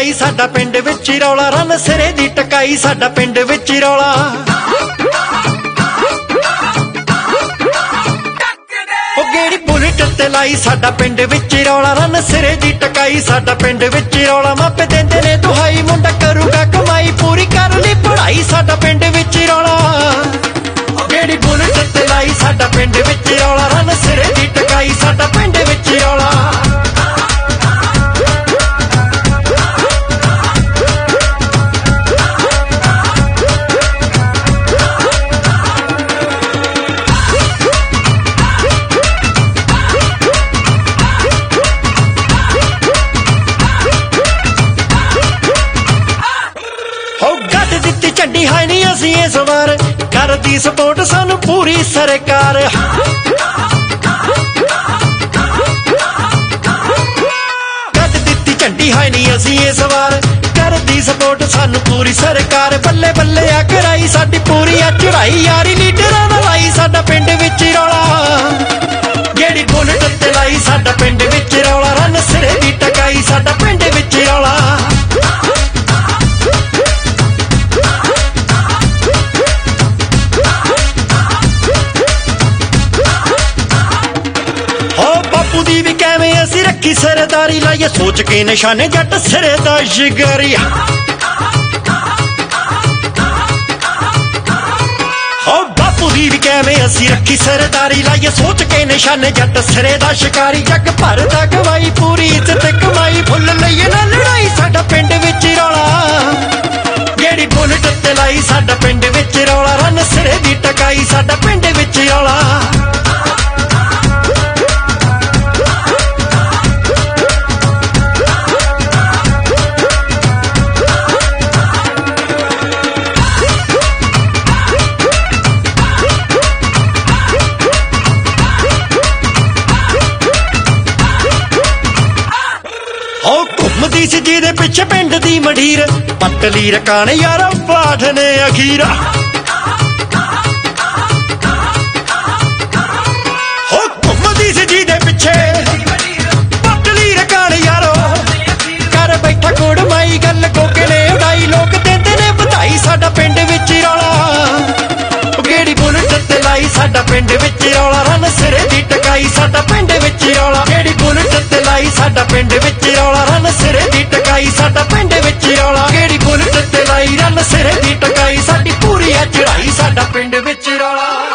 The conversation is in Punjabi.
ਲਾਈ ਸਾਡਾ ਪਿੰਡ ਵਿੱਚ ਹੀ ਰੌਲਾ ਰੰਨ ਸਿਰੇ ਦੀ ਟਕਾਈ ਸਾਡਾ ਪਿੰਡ ਵਿੱਚ ਹੀ ਰੌਲਾ ਉਹ ਗੇੜੀ ਬੁਲਟ ਤੇ ਲਾਈ ਸਾਡਾ ਪਿੰਡ ਵਿੱਚ ਹੀ ਰੌਲਾ ਰੰਨ ਸਿਰੇ ਦੀ ਟਕਾਈ ਸਾਡਾ ਪਿੰਡ ਵਿੱਚ ਹੀ ਰੌਲਾ ਮਾਪੇ ਦਿੰਦੇ ਨੇ ਦੁਹਾਈ ਮੁੰਡਾ ਕਰੂਗਾ ਕਮਾਈ ਪੂਰੀ ਕਰ ਲਈ ਪੜ੍ਹਾਈ ਸਾਡਾ ਪਿੰਡ ਵਿੱਚ ਹੀ ਰੌਲਾ ਗੇੜੀ ਬੁਲਟ ਤੇ ਲਾਈ ਸਾਡਾ ਪਿੰਡ ਵਿੱਚ ਹੀ ਰੌਲਾ ਰੰਨ ਸਿਰੇ ਦੀ ਟਕਾਈ ਸਾਡਾ ਪਿੰਡ ਵਿੱਚ ਹੀ ਰੌਲਾ ਝੰਡੀ ਹੈ ਨੀ ਅਸੀਂ ਇਸ ਵਾਰ ਕਰਦੀ ਸਪੋਰਟ ਸਾਨੂੰ ਪੂਰੀ ਸਰਕਾਰ ਕੱਢ ਦਿੱਤੀ ਝੰਡੀ ਹੈ ਨੀ ਅਸੀਂ ਇਸ ਵਾਰ ਕਰਦੀ ਸਪੋਰਟ ਸਾਨੂੰ ਪੂਰੀ ਸਰਕਾਰ ਬੱਲੇ ਬੱਲੇ ਆ ਕਰਾਈ ਸਾਡੀ ਪੂਰੀ ਆ ਚੜਾਈ ਯਾਰੀ ਲੀਡਰਾਂ ਨਾਲ ਲਾਈ ਸਾਡਾ ਪਿੰਡ ਵਿੱਚ ਹੀ ਰੌਲਾ ਜਿਹੜੀ ਬੁਲਟ ਤੇ ਲਾਈ ਸਾਡਾ ਪਿੰਡ ਵਿੱਚ ਰੌਲਾ ਰੰਨ ਸਿਰੇ ਦੀ ਟਕਾਈ ਸਾਡਾ ਪਿੰਡ ਵਿੱਚ ਰੌਲਾ ਵੀ ਕਿਵੇਂ ਅਸੀਂ ਰੱਖੀ ਸਰਦਾਰੀ ਲਾਈਏ ਸੋਚ ਕੇ ਨਿਸ਼ਾਨੇ ਜੱਟ ਸਿਰੇ ਦਾ ਸ਼ਿਕਾਰੀ ਹੋ ਬਾਪੂ ਦੀ ਵੀ ਕਿਵੇਂ ਅਸੀਂ ਰੱਖੀ ਸਰਦਾਰੀ ਲਾਈਏ ਸੋਚ ਕੇ ਨਿਸ਼ਾਨੇ ਜੱਟ ਸਿਰੇ ਦਾ ਸ਼ਿਕਾਰੀ ਜੱਗ ਭਰ ਦਾ ਗਵਾਈ ਪੂਰੀ ਇੱਜ਼ਤ ਕਮਾਈ ਫੁੱਲ ਲਈਏ ਨਾ ਲੜਾਈ ਸਾਡਾ ਪਿੰਡ ਵਿੱਚ ਰੌਲਾ ਜਿਹੜੀ ਬੁਲਟ ਤੇ ਲਾਈ ਸਾਡਾ ਪਿੰਡ ਵਿੱਚ ਰੌਲਾ ਰੰਨ ਸਿਰੇ ਦੀ ਟਕਾਈ ਸਾਡਾ ਪਿੰਡ ਵਿੱਚ ਰੌਲਾ ਘੁੰਮਦੀ ਸੀ ਜਿਹਦੇ ਪਿੱਛੇ ਪਿੰਡ ਦੀ ਮੰਡੀਰ ਪੱਟਲੀ ਰਕਾਨ ਯਾਰਾ ਪਾਠ ਨੇ ਅਖੀਰਾ ਹੋ ਘੁੰਮਦੀ ਸੀ ਜਿਹਦੇ ਪਿੱਛੇ ਪੱਟਲੀ ਰਕਾਨ ਯਾਰੋ ਕਰ ਬੈਠਾ ਕੋੜ ਮਾਈ ਗੱਲ ਕੋਕੇ ਨੇ ਉਡਾਈ ਲੋਕ ਦਿੰਦੇ ਨੇ ਵਧਾਈ ਸਾਡਾ ਪਿੰਡ ਵਿੱਚ ਰੌਲਾ ਉਹ ਕਿਹੜੀ ਬੁਲਟ ਤੇ ਲਾਈ ਸਾਡਾ ਪਿੰਡ ਵਿੱਚ ਰੌਲਾ ਰੰਨ ਸਿਰੇ ਦੀ ਟਕਾਈ ਸਾਡਾ ਪਿੰਡ ਵਿੱਚ ਰੌਲਾ ਕਿਹੜੀ ਬੁਲਟ ਤੇ ਲਾਈ ਸਾਡਾ ਪਿੰਡ ਵਿੱਚ ਰੌਲਾ ਰੰਨ ਸਿਰੇ ਦੀ ਟਕਾਈ ਸਾਡਾ ਪਿੰਡ ਵਿੱਚ ਰੌਲਾ ਕਿਹੜੀ ਬੁਲਟ ਤੇ ਲਾਈ ਰੰਨ ਸਿਰੇ ਦੀ ਟਕਾਈ ਸਾਡੀ ਪੂਰੀ ਆ ਚੜਾਈ ਸਾਡਾ ਪਿੰਡ ਵਿੱਚ ਰੌਲਾ